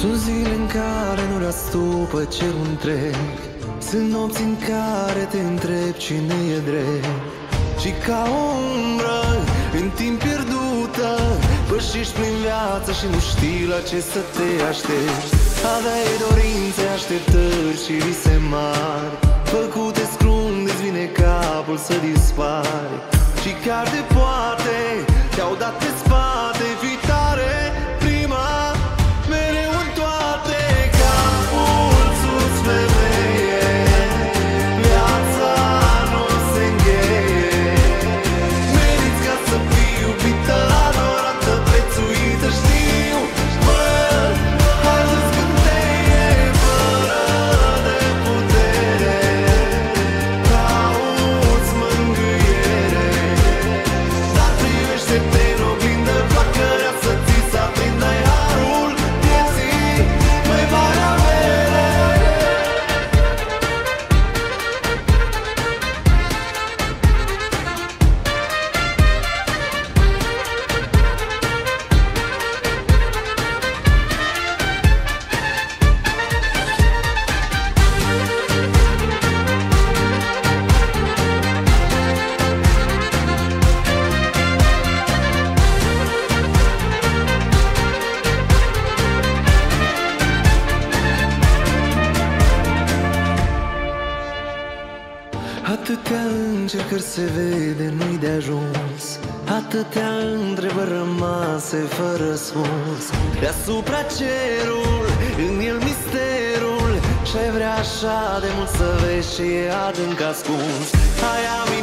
Sunt zile în care nu răstupă cerul întreg, sunt nopți în care te întreb cine e drept. Și ca o umbră în timp pierdută pășești prin viață și nu știi la ce să te aștepți. Aveai dorințe, așteptări și vise mari, făcute scrunde, îți vine capul să dispari. Și chiar de poate te-au dat pe spate, fii tare, prima, mereu în toate. Capul sus, femeie, viața nu se încheie. Meriți ca să fii iubită, adorată, prețuită, știu. Mă, hai să scânteie fără de putere, cauți mângâiere. Dar privește-te în oglindă, flacărea să ți se aprindă, harul vieții mai mare avere. Atâtea încercări se vede, nu-i de ajuns, atâtea întrebări rămase fără răspuns. Deasupra cerul, în el misterul, și-ai vrea așa de mult să vezi ce e adânc ascuns. Hai,